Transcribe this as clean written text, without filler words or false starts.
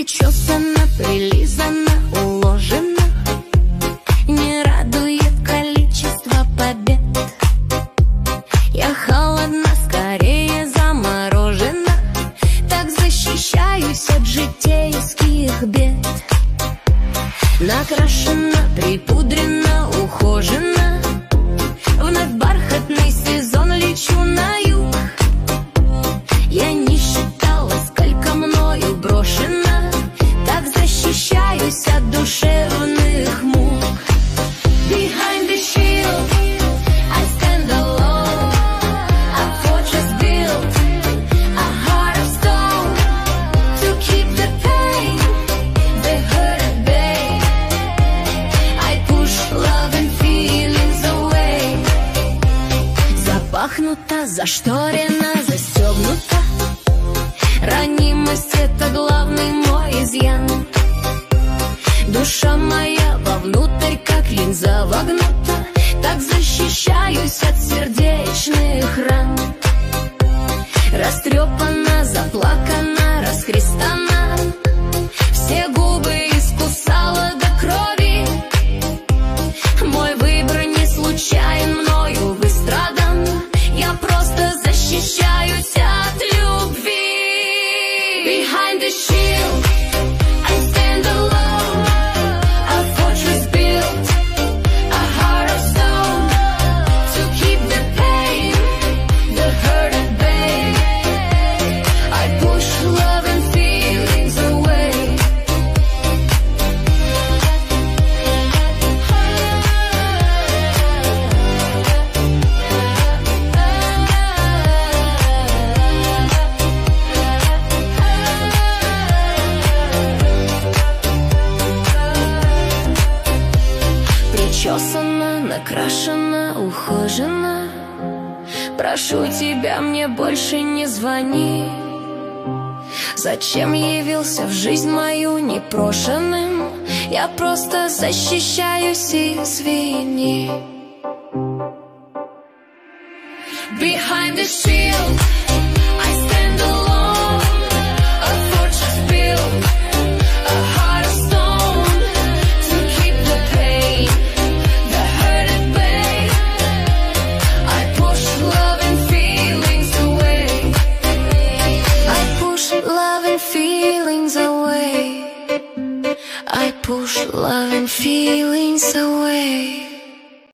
Причесана, прилизана, уложена, не радует количество побед. Я холодна, скорее заморожена, так защищаюсь от житейских бед. Накрашена, припудрена, ухожена, вновь бархатный сезон, лечу на юг. Я не считала, сколько мною брошено, так защищаюсь от душевных мук. Behind the shield I stand alone, a fortress built, a heart of stone, to keep the pain, the hurt at bay. I push love and feelings away. Запахнута, зашторена, застегнута, ранимость — это главный мой изъян. Душа моя вовнутрь, как линза вогнута, так защищаюсь от сердечных ран. Растрепана, заплакана, расхристана, все губы искусала до крови. Мой выбор не случайен, мною выстрадан, я просто защищаюсь от любви. Behind the shield I stand alone, a fortress built, a heart of stone, to keep the pain, the hurt at bay. I push love and feelings away. Причесана, накрашена, ухожена, прошу тебя, мне больше не звони. Зачем явился в жизнь мою непрошенным? Я просто защищаюсь, извини. Behind the shield